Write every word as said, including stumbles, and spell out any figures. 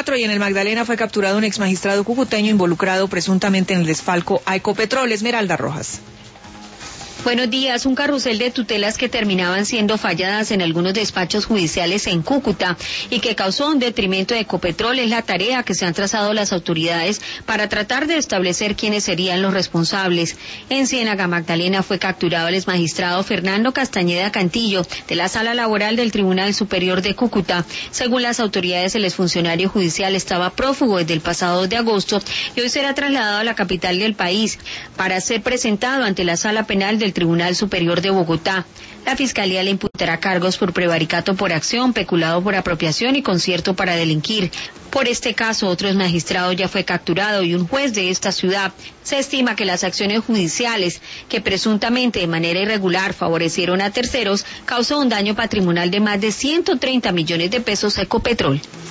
cuatro y en el Magdalena fue capturado un exmagistrado cucuteño involucrado presuntamente en el desfalco a Ecopetrol. Esmeralda Rojas. Buenos días. Un carrusel de tutelas que terminaban siendo falladas en algunos despachos judiciales en Cúcuta y que causó un detrimento de Ecopetrol es la tarea que se han trazado las autoridades para tratar de establecer quiénes serían los responsables. En Ciénaga Magdalena fue capturado el exmagistrado Fernando Castañeda Cantillo de la Sala Laboral del Tribunal Superior de Cúcuta. Según las autoridades, el exfuncionario judicial estaba prófugo desde el pasado dos de agosto y hoy será trasladado a la capital del país para ser presentado ante la Sala Penal del Tribunal Superior de Bogotá. La Fiscalía le imputará cargos por prevaricato por acción, peculado por apropiación y concierto para delinquir. Por este caso, otro magistrado ya fue capturado y un juez de esta ciudad. Se estima que las acciones judiciales, que presuntamente de manera irregular favorecieron a terceros, causó un daño patrimonial de más de ciento treinta millones de pesos a Ecopetrol.